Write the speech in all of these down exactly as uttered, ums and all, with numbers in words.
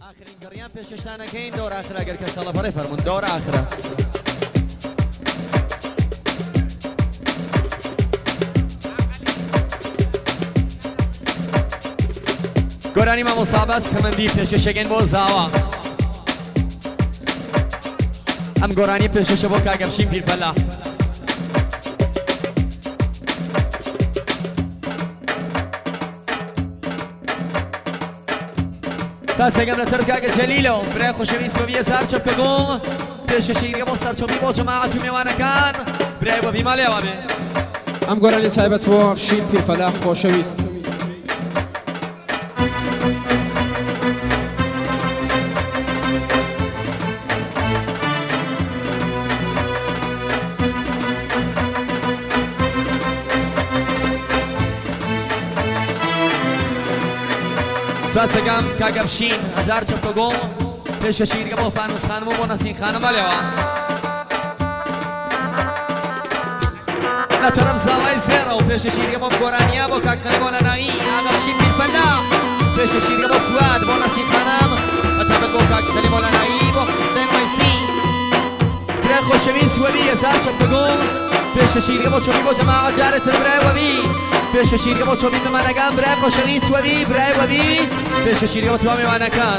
آخرین گریان پیششانه که این دور آخره اگر که سالا پره فرمون دور آخره گرانی ما مصابت کمندی پیششگین با زاوا ام گرانی پیشش با که اگر شیم پیر پلا فاسقم لتركاك جليلو بري خوشوي سويه زار چپگو پیش شیری با سر چوبی با جماعت میوانه کان بري و بیمالی و به ام گرانی تایبت با شیم پیر فلاح خوشوي فاسقم کاگبشین هزار چپگو پیش شیری با فانوس خانم و نسین خانم علیوا لا طرف زاوای زیرو پیش شیری با گرانیا با کاکخلی با نایی آگبشین بی فلا پیش شیری با فواد با نسین خانم لا طرف با کاکخلی با نایی با حسین ویسی برای خوشوی سوی هزار چپگو پیش شیری با چوبی با جماعت جارت برای و بی پیش شیری با چوبی به منگام برای خوشوی سوی برای و بی پیش شیری با تو میوانه کان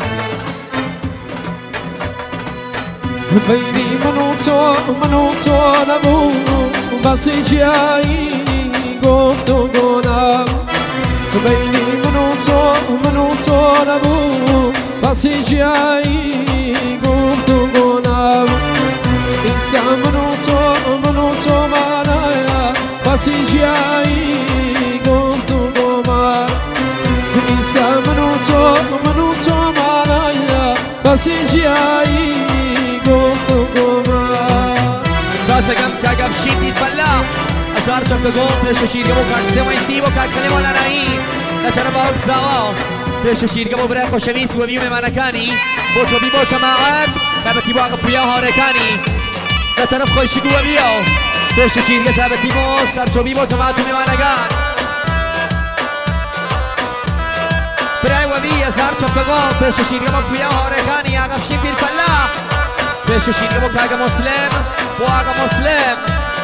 بینی من و تو من و تو نبود بس جایی گفت و گنام بینی من و تو من و تو نبود بس جایی گفت و گنام انسان من و تو من و تو منایا بس جایی گفت و گنام انسان من و تو من و تو منایا بس جایی گفت و گنام فاسقم کاگبشین بی فلا هزار چپگو پیش شیری با کاکسه ویسی با کاکخلی با نایی لچر با زاوا پیش شیری با برای خوشوی سوی میوانه کانی با چوبی با جماعت رابطی با اقپویا و هارکانی لطرف خوشی دو بیو پیش شیری رابطی با سر چوبی با جماعت میوانه کان برای و بی هزار چپگو پیش شیری با اقپویا و هارکانی آگبشین بی فلا پیش شیری با کاگ مسلم با آگا مسلم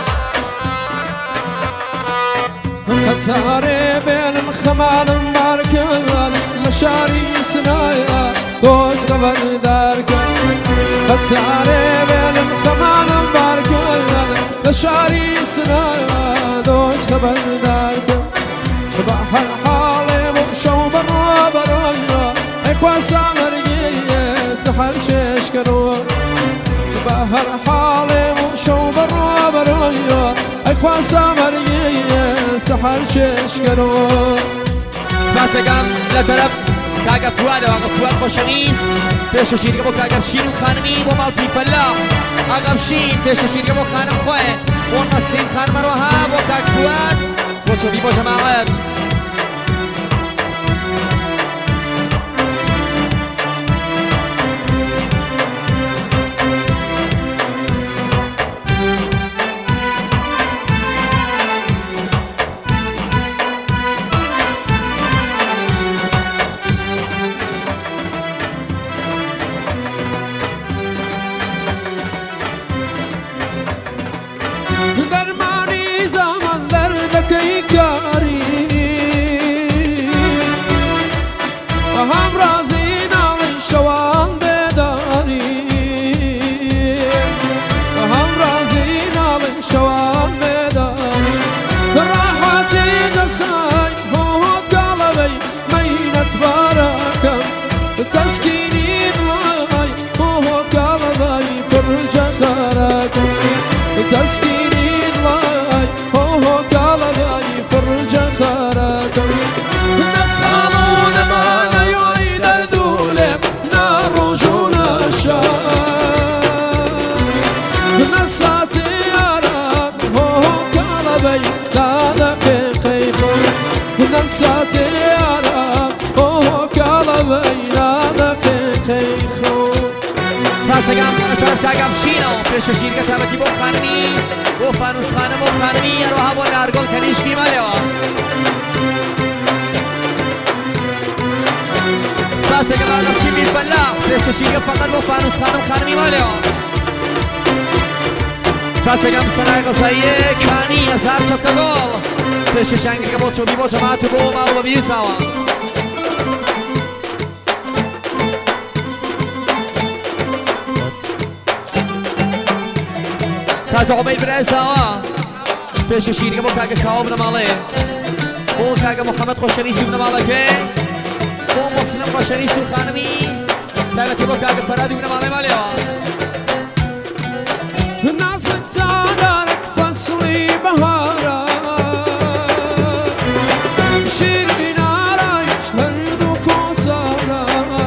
قطاره بین خمال مارکن لشاری سنایا دوز قبل دارکن قطاره بین خمال مارکن لشاری سنایا دوز قبل دارکن بحر حالي وبشو برا برايا اخوان سامريه سحر ششكرو بحر حالي وبشو برا برايا اخوان سامريه سحر ششكرو فاسقم لطرف کاغا فواد و آقا فواد خوشنیز پیش شیری با کاگبشین و خانمی با مالپی فلاح آگبشین پیش شیری با خانم خواه و نسرین خانم روها با کاگ فواد با چوبی با جماعت هم رازی نال شوان بداری هم رازی نال شوان بداری راحتی دسای هو قلبي مينة بركة تسكيني ضلاي هو قلبي فرجة خركة تسكيني ضلاي هو قلبي فرجة خركة نسالون ما نساتي عرب هو قلبي لا دقيقي نساتي عرب هو قلبي لا دقيقي فاسقم لطرف کاگبشینو پیش شیری تبکی با خانمی با فانوس خانم و خانمی روها با نارگل کنیشکی مالیوا فاسق بعد افشین میتفلا پیش شیرگه فقط با فانوس خانم خانمی مالیا فاسقم سنای قصایه کانی از هر چپک گل پیش شنگی که با چوبی با جماعت بو ما و بیو سوا تا عبید برای سوا پیش شیرگه با کاغ کاوب نماله با کاغ محمد خوشوی سوب نماله که با مسلم خوشوی سوب خانمی تایمتی با کاغ فرادی نماله مالیا نازک تادارک فصلی بهارا شیرین آرایش هر دو کوسارا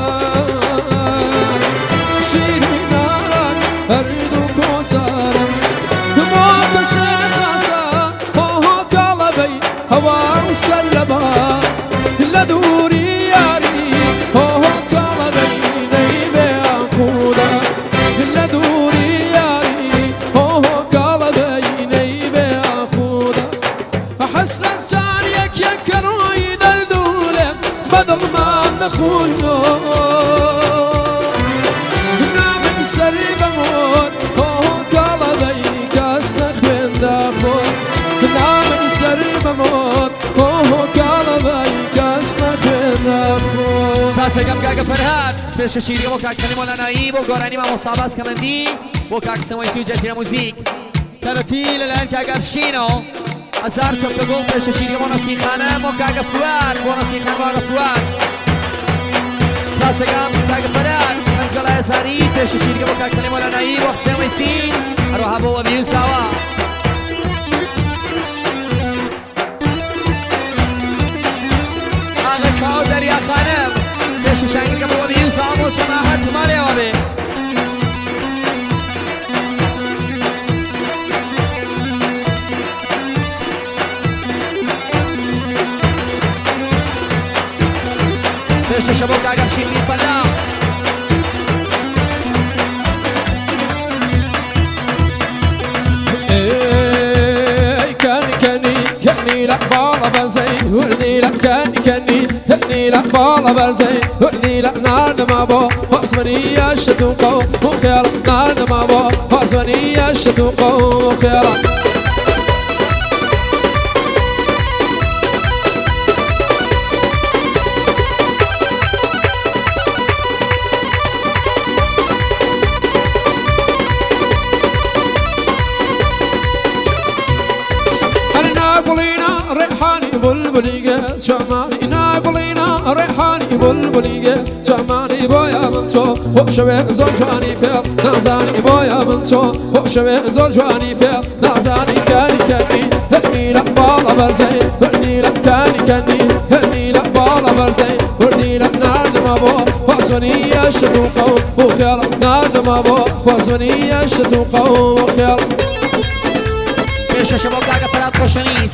شیرین آرایش هر دو کوسارا ما کسی خاصا ها کالبی هوا سلبا لدوری یاری ها کالبی نیبه خدا لدوری یاری ها کالبی نیبه خدا حسن ساریک یک روی دل دوله بدل من نخونو نام سری بمون ها کالبی کس نخوین دخون نام سری بمون ها کالبی کس نخوین دخون فاسقم کاغ فرهاد پیش شیرگه با کاغ کنیم ولنایی با گارانی ما مصابت کمندی با کاغ سوی سوی جزیره موزیک تبتیل الان کاغ افشینو از هر چپک گل پیش شیرگه با نسی خانم و کاغ فواد با نسی خانم و فواد فاسقم کاغ فرهاد انجلا ازاری پیش شیرگه با کاغ کنیم ولنایی با سوی سی اروها با بیو سوا آقا کاو دریا خانم پیش شنگی که با بیو سوا و جماعت مالی آبی پیش شبا که اگر شیر میپلا كاني كاني كاني لا بالا بزي ولني لا كاني كاني كاني لا بالا بزي ولني لا نار ما بو فاسمني يا شتوقو وخير نار ما بو فاسمني يا شتوقو وخير بلبليجة شمالي ناقلينا ريحاني بلبليجة شمالي بويا منتو وشوي زوجاني فيل نازاني بويا منتو وشوي زوجاني فيل نازاني كاني كاني هني لا بالا برزي هني لا كاني كاني هني لا بالا برزي هني لا نار ما بو فاسوني يا شتوقو وخير نار ما بو فاسوني يا شتوقو وخير پیش شبا کاغ فراد خوشنیس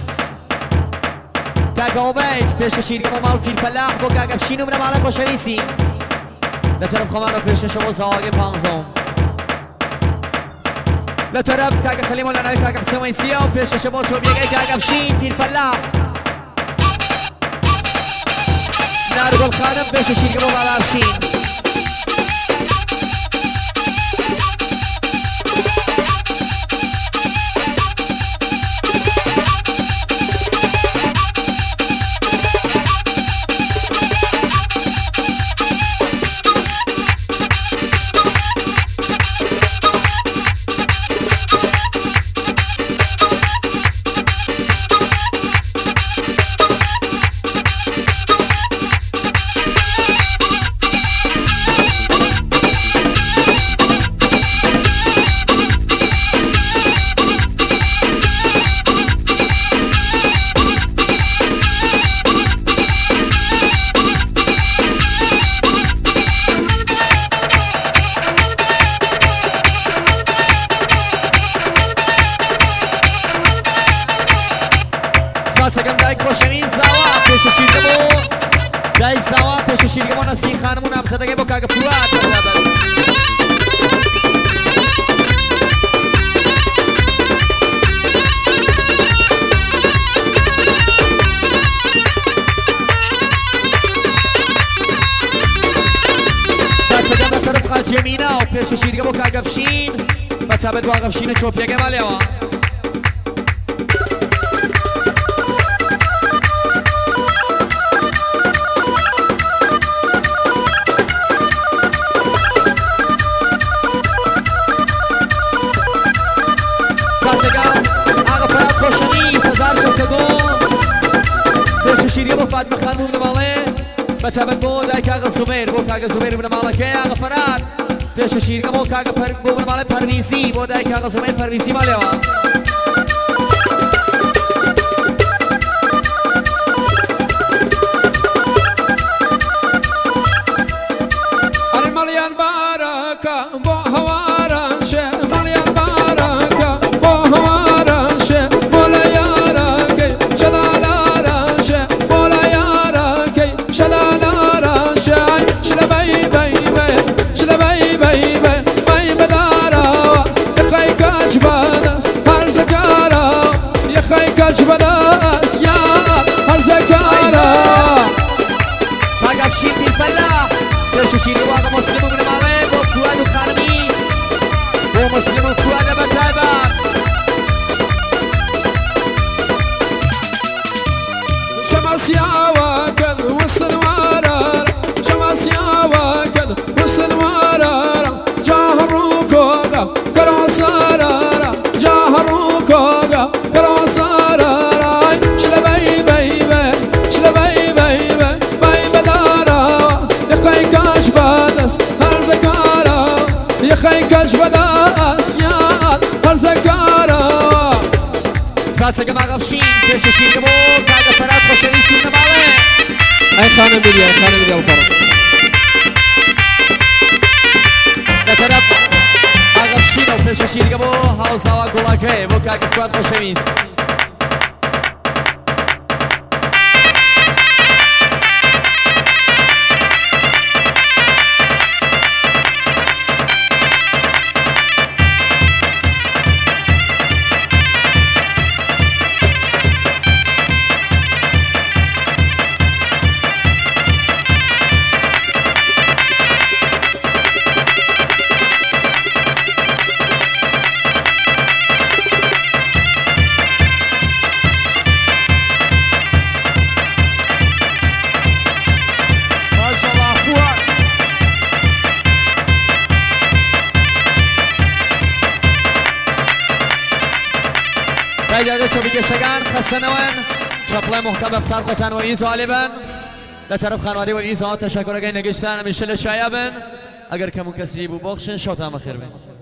کاغ عبید پیش شیرگه با مال پیر فلاح با کاغ افشینو من مال خوشنیسی لطرف خواهر پیش شبا زاگ پانزم لطرف کاغ خلیم ولنای کاغ سویسی و پیش شبا چوبیگه کاغ افشین پیر فلاح نارگل خانم پیش شیرگه با مال افشین فاسقم دای خوشنین زوا پیش شیرگه بو دای زوا پیش شیرگه بو نسی خانمون هم زدگه با کاغ فواد جمینا و پیش شیرگه بو کاگفشین و تابت با گفشین چوپیگه مالیوا شيري ابو فاطمه خان من مالي بتابت بو داي كاغا زبير بو كاغا زبير من مالك يا غفرات بيش شيري ابو كاغا فرق بو من مالي پرويزي بو داي كاغا زبير پرويزي ماليوا اري مليان باركه بو هوارا شه مليان باركه بو هوارا شه ولا يارك شلالا جبناس يا هالزكارة فاقف شيء في الفلاح ليش شيء واقع مسلم من مالي بوكوان وخارمي هو مسلم وكوان بتابع شمس يا واكد وصل ورا شمس يا واكد وصل ورا جاهروكوغا كروسارا جاهروكوغا كروسارا خيكش بداس يا هالزكارة سكاسة ما غفشين بيش شيء كبو كاغا فرات خوشري سينا مالي اي خانة ميديا اي خانة ميديا الكرم لترب اغفشين او بيش شيء كبو هاوزا وقولاكي بو كاغا فرات خوشريس اجازه چوبی گشتگان خستنوان چپله محکم افطار خوتن و ایزو علیبن لطرف خانواده و ایزو تشکر اگه نگشتن همیشه لشایبن اگر کمون کسی بو بخشن شوت هم خیر بین